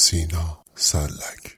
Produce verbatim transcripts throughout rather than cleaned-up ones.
سینا سلک.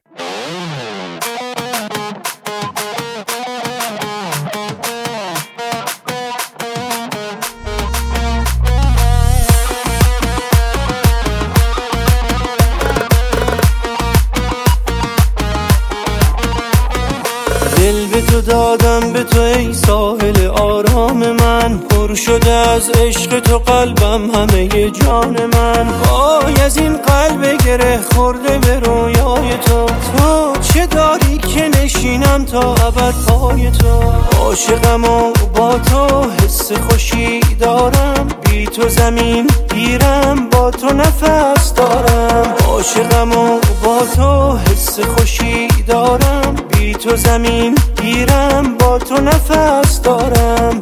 دل به تو دادم، به تو ای ساحل آرام من، پر شده از عشق تو قلبم، همه جان من. وای از این قلب گره خورده به رویای تو، تو چه داری که نشینم تا ابد پای تو. عاشقم و با تو حس خوشی دارم، بی تو زمین گیرم، با تو نفس دارم. عاشقم و با تو حس خوشی دارم، بی تو زمین گیرم، با تو نفس دارم.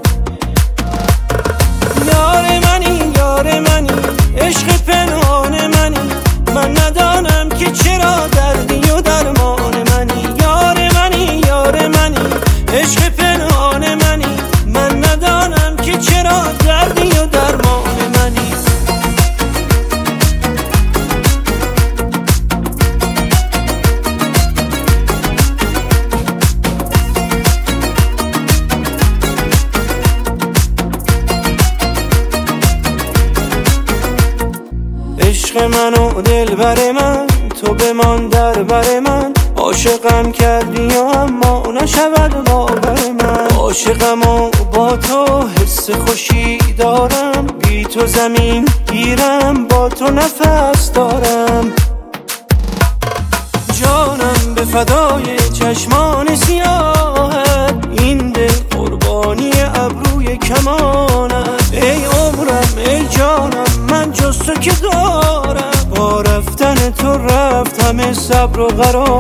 یار منی یار منی، عشق پنهان منی، من ندانم که چرا دردی و درمان منی. یار منی یار منی، عشق پنهان منی، من ندانم که چرا دردی و درمان منی. عشق من و دل بر من، تو بمان در بر من. عاشقم کردی و اما نشود باور من. عاشقم و با تو حس خوشی دارم، بی تو زمین گیرم، با تو نفس دارم. جانم به فدای چشمان سیاهت، این دل قربانی ابروی کمانت. ای عمرم ای جانم، من جز تو که دارم، با رفتن تو رفت همه صبر و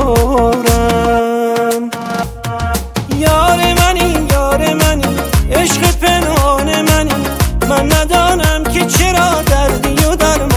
قرارم. یار منی یار منی، عشق پنهان منی، من ندانم که چرا دردی و درمان